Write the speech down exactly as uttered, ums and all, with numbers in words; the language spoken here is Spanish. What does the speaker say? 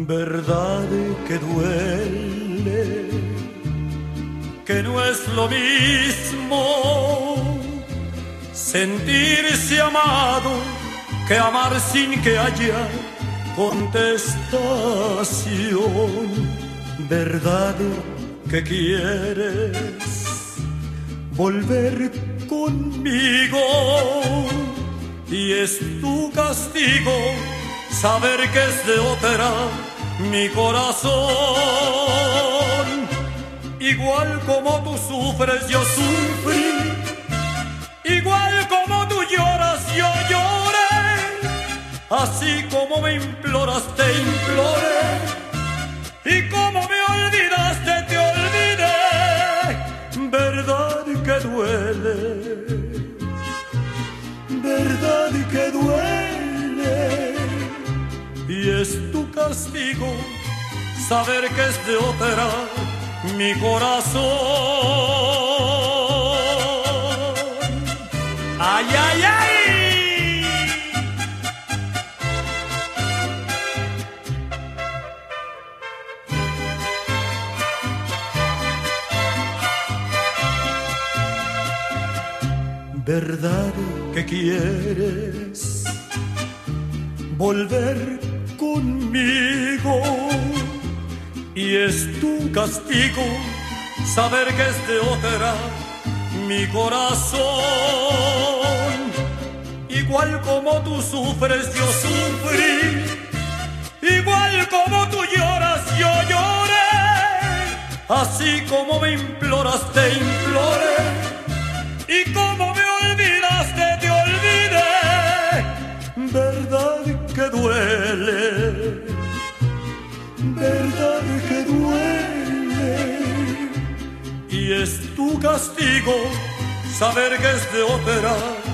Verdad que duele, que no es lo mismo sentirse amado que amar sin que haya contestación. Verdad que quieres volver conmigo y es tu castigo saber que es de otra mi corazón. Igual como tú sufres yo sufrí, igual como tú lloras yo lloré, así como me imploras te imploré, y como me olvidaste te olvidé. Verdad que duele, verdad que duele, y es tu castigo saber que es de otra mi corazón. ¡Ay, ay, ay! Verdad que quieres volver conmigo y es tu castigo saber que es de otra mi corazón. Igual como tú sufres yo sufrí, igual como tú lloras yo lloré, así como me imploras te imploré, y como me olvidaste te olvidé. Verdad que duele, verdad que duele, y es tu castigo saber que es de otra